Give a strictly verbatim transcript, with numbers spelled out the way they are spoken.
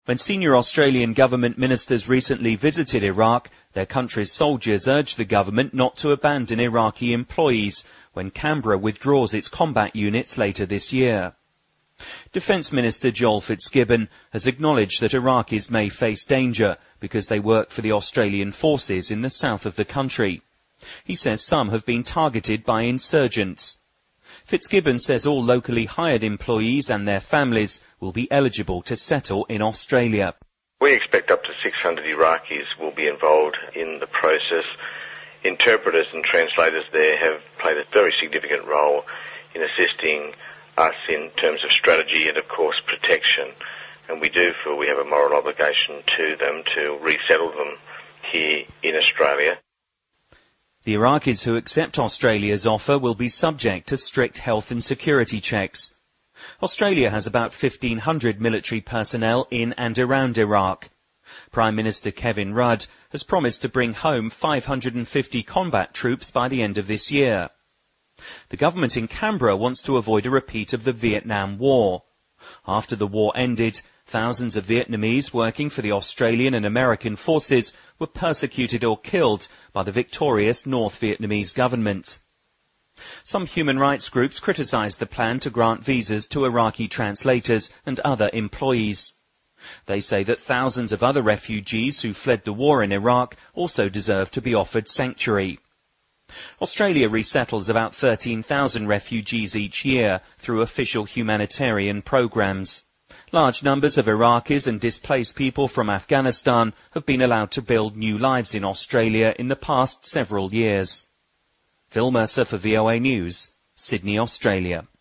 When senior Australian government ministers recently visited Iraq, their country's soldiers urged the government not to abandon Iraqi employees when Canberra withdraws its combat units later this year. Defence Minister Joel Fitzgibbon has acknowledged that Iraqis may face danger because they work for the Australian forces in the south of the country. He says some have been targeted by insurgents. Fitzgibbon says all locally hired employees and their families will be eligible to settle in Australia. We expect up to six hundred Iraqis will be involved in the process. Interpreters and translators there have played a very significant role in assisting us in terms of strategy and, of course, protection. And we do feel we have a moral obligation to them to resettle them here in Australia. The Iraqis who accept Australia's offer will be subject to strict health and security checks. Australia has about fifteen hundred military personnel in and around Iraq. Prime Minister Kevin Rudd has promised to bring home five hundred fifty combat troops by the end of this year. The government in Canberra wants to avoid a repeat of the Vietnam War. After the war ended, thousands of Vietnamese working for the Australian and American forces were persecuted or killed by the victorious North Vietnamese government. Some human rights groups criticised the plan to grant visas to Iraqi translators and other employees. They say that thousands of other refugees who fled the war in Iraq also deserve to be offered sanctuary. Australia resettles about thirteen thousand refugees each year through official humanitarian programs. Large numbers of Iraqis and displaced people from Afghanistan have been allowed to build new lives in Australia in the past several years. Phil Mercer for V O A News, Sydney, Australia.